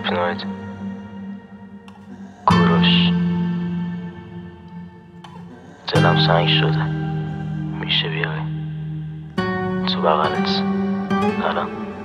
هیپنوید کوروش دلم سنگ شده میشه بیای تو بغلت الان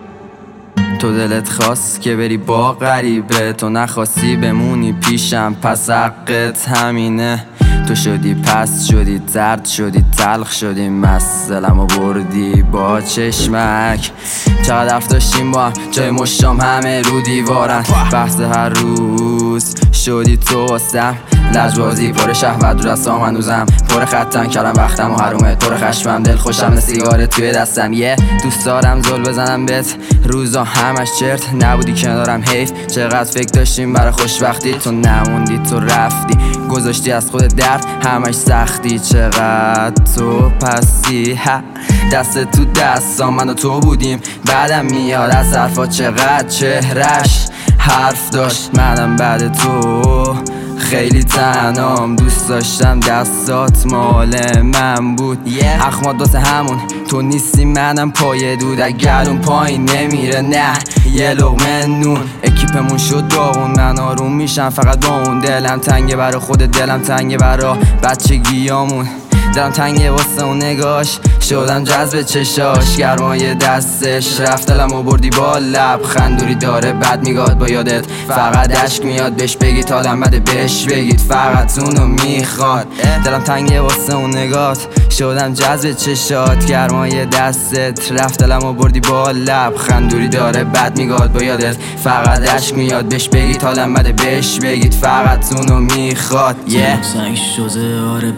تو دلت خواست که بری با غریبه، تو نخواستی بمونی پیشم پس حقت همینه. تو شدی پس شدی زرد شدی تلخ شدی مست، دلمو بردی با چشمک. چقدر حرف داشتیم با هم جای مشتام همه رو دیوارن، بحث هر روز شدی تو واسم لجبازی پر شهوت رو دستام هنوزم پر خطن کردم وقتم و حرومه پر خشمم دل خوشم نه سیگار توی دستم دوست دارم زل بزنم بهت روزا همش چرت نبودی کنارم حیف چقدر فکر داشتیم برای خوشبختی تو نموندی تو رفتی گذاشتی از خود درد همش سختی چقدر تو پسی دست تو دستام من و تو بودیم بعدم میاد از حرفا چقدر چهرش حرف داشت منم بعد تو خیلی تنام دوست داشتم دستات مال من بود اخمات واسه همون تو نیستی منم پای دود اگر اون پایین نمیره نه یه لقمه نون اکیپمون شد داغون من آروم میشم فقط با اون دلم تنگه برا خود دلم تنگه برا بچگیامون دلم تنگه واسه اون نگاش شدم جذب چشاش گرمای دستش رفت دلمو بردی با لب خندوری داره بد میگاد با یادت فقط عشق میاد بهش بگید حالم بده بهش بگید فقط اونو میخواد دلم تنگه واسه اون نگات شدم جذب چشات گرمای دستت رفت دلمو بردی با لب خندوری داره بد میگاد با یادت فقط عشق میاد بهش بگید حالم بده بهش بگید فقط اونو میخواد سنگ شده آره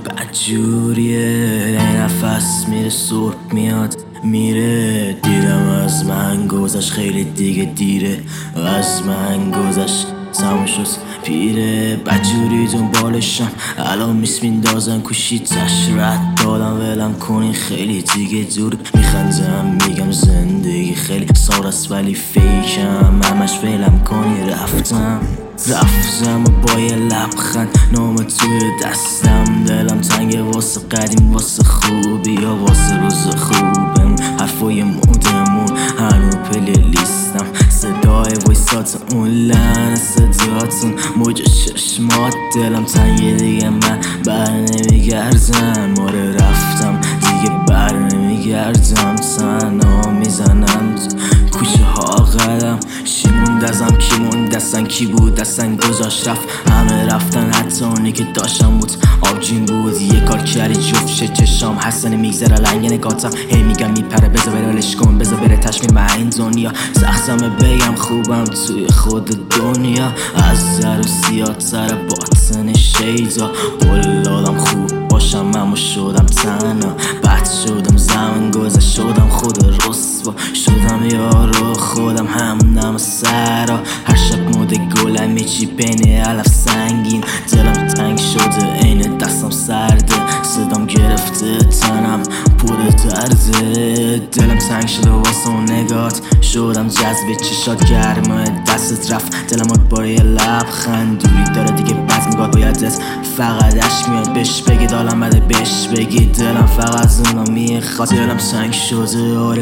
بدجوریه نفس میره سرک میاد میره دیدم از من گذشت خیلی دیگه دیره از من گذشت تموم شد پیره بدجوری دنبالشم الان میس میندازن کوشیتش رد دادم ولم کنین خیلی دیگه دور میخندم میگم زندگی خیلی سارست ولی فیکم همش ولم کنی رفتم با یه لبخند نام توی دستم دلم تنگه واسه قدیم واسه خوبی یا واسه روز خوبم حرفای مودمون هنو پلی لیستم صدای ویسات اون لحن صداتون موج چشمات دلم تنگه دیگه من بر نمیگردم ماره رفتم دیگه بر نمیگردم تنها میزنم کوچه ها قدم چی موندزم کی موندستن کی بود دستن گذاشت رفت همه رفتن حتی اونی که داشتم بود آبجین بود یه کار کردی جفت چشام حسن میگذره لنگ نگاتم هی میگم میپره بذار بره ولش کن بذار بره تشمیم من این دنیا سختمه بگم خوبم توی خود دنیا از زر و سیاتر باطن شیدا قلالم خوب باشم اما شدم تنها بد شدم زمان گذشت شدم خود رسوا شدم یارو خودم هم نم سرا هر شب مود گلم میچی بین علف سنگین دلم تنگ شده عین دستم سرده صدام گرفته تنم پر درده دلم تنگ شده واسه اون نگات شدم جذب چشات گرمه دستت رفت دلم با یه لبخند دوری داره دیگه بد میگاد بایدت فقط عشق میاد بهش بگید حالم بده بهش بگید دلم فقط اونو میخواد دلم تنگ شده آره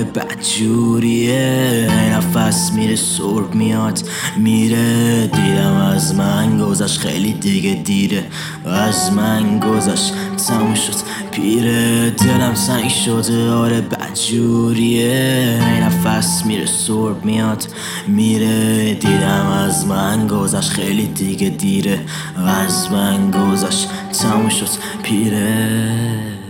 بدجوریه نفس میره سرک میاد میره دیدم از من گذشت خیلی دیگه دیره از من گذشت تموم شد پیره دلم تنگ شده آره بدجوریه نفس میره سرک میاد میره دیدم از من گذشت خیلی دیگه دیره از من گذشت تموم شد پیره